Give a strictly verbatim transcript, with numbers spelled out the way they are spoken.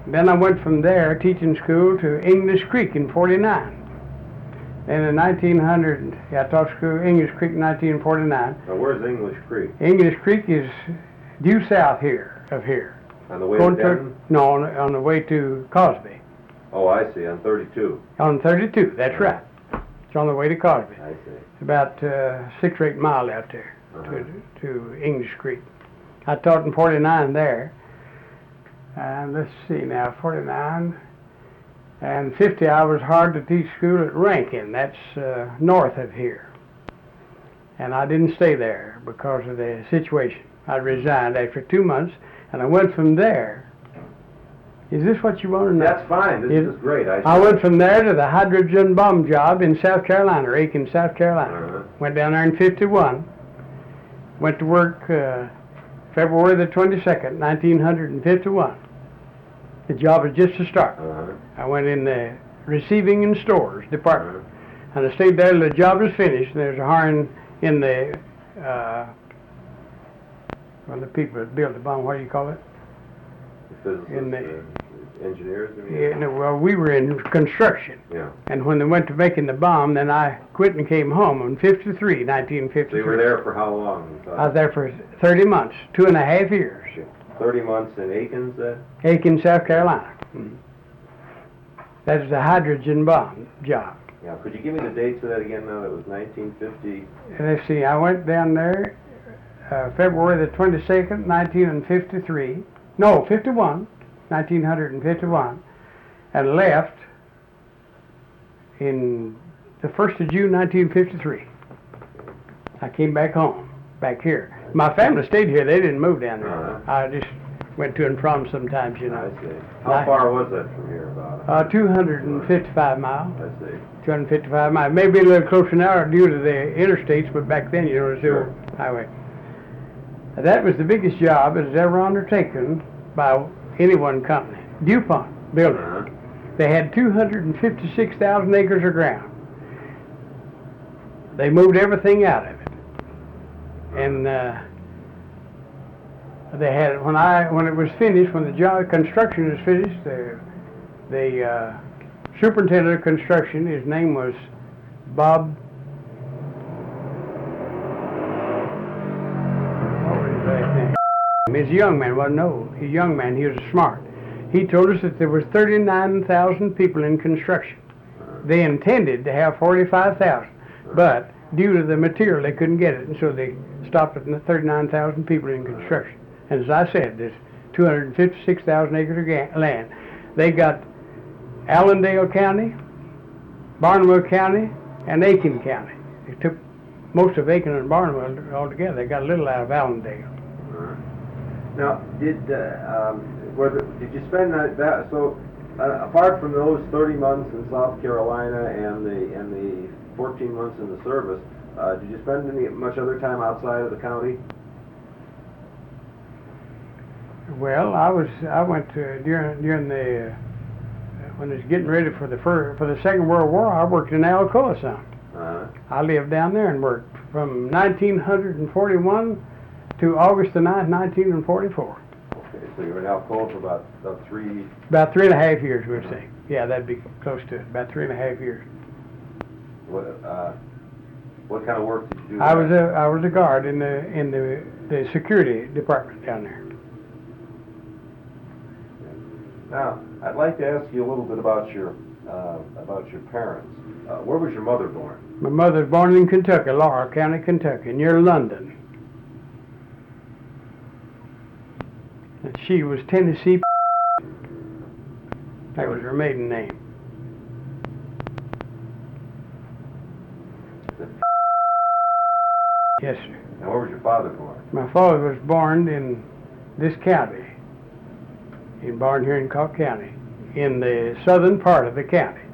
Then I went from there, teaching school, to English Creek in forty-nine. And in nineteen hundred, yeah, I taught school English Creek in nineteen forty-nine. Now, where's English Creek? English Creek is due south here, of here. On the way Going to Denton? No, on, on the way to Cosby. Oh, I see, on thirty-two. On thirty-two, that's Uh-huh. right. It's on the way to Cosby. I see. It's about uh, six or eight mile out there Uh-huh. to, to English Creek. I taught in forty-nine there. And let's see now, forty-nine. And fifty, I was hard to teach school at Rankin. That's uh, north of here. And I didn't stay there because of the situation. I resigned after two months, and I went from there. Is this what you want to know? That's fine. This It- is great. I, I went from there to the hydrogen bomb job in South Carolina, Aiken, South Carolina. Uh-huh. Went down there in fifty-one. Went to work uh, February the twenty-second, nineteen fifty-one. The job was just to start. Uh-huh. I went in the receiving and stores department. Uh-huh. And I stayed there till the job was finished. And there's a hiring in the, uh, well, the people that built the bomb, what do you call it? The physicists, In the- uh, engineers, I mean? Yeah, no, well, we were in construction. Yeah. And when they went to making the bomb, then I quit and came home in fifty-three, nineteen So fifty-three. you were there for how long? I was there for thirty months, two and a half years. thirty months in Aiken, then? Aiken, South Carolina. Mm. That was a hydrogen bomb job. Yeah. Could you give me the dates of that again now? That was nineteen fifty. And let's see, I went down there uh, February the twenty-second, nineteen fifty-three. No, fifty-one, nineteen fifty-one, and left in the first of June, nineteen fifty-three. I came back home, back here. My family stayed here. They didn't move down there. Uh-huh. I just went to and from sometimes, you I know. see. How I- far was that from here, about? Uh, two hundred fifty-five miles. I see. two hundred fifty-five miles. Maybe a little closer now due to the interstates, but back then, you know, it was the Sure. old highway. That was the biggest job that was ever undertaken by any one company. DuPont building. Uh-huh. They had two hundred fifty-six thousand acres of ground. They moved everything out of it. And uh, they had, when I, when it was finished, when the job, construction was finished, the, the uh, superintendent of construction, his name was Bob, what was his last name? He's a young man, wasn't old. He's a young man, he was smart. He told us that there was thirty-nine thousand people in construction. They intended to have forty-five thousand, but due to the material, they couldn't get it, and so they stopped at the thirty-nine thousand people in construction. And as I said, there's two hundred fifty-six thousand acres of ga- land. They got Allendale County, Barnwell County, and Aiken County. They took most of Aiken and Barnwell altogether. They got a little out of Allendale. Uh-huh. Now, did uh, um, whether did you spend that, that so uh, apart from those thirty months in South Carolina and the and the fourteen months in the service, uh, did you spend any much other time outside of the county? Well, I was I went to during during the uh, when it was getting ready for the first, for the Second World War. I worked in Alcoa some. Uh, I lived down there and worked from nineteen forty-one to August the ninth, nineteen forty-four. okay, so you were in Alcoa for about, about three. About three and a half years, we'd say. Yeah, that'd be close to it. About three and a half years. What uh, what kind of work did you do? I there? was a I was a guard in the in the the security department down there. Now, I'd like to ask you a little bit about your uh, about your parents. Uh, where was your mother born? My mother was born in Kentucky, Laurel County, Kentucky, near London. And she was Tennessee. That was her maiden name. Yes, sir. Now, where was your father born? My father was born in this county, in born here in Cobb County, in the southern part of the county.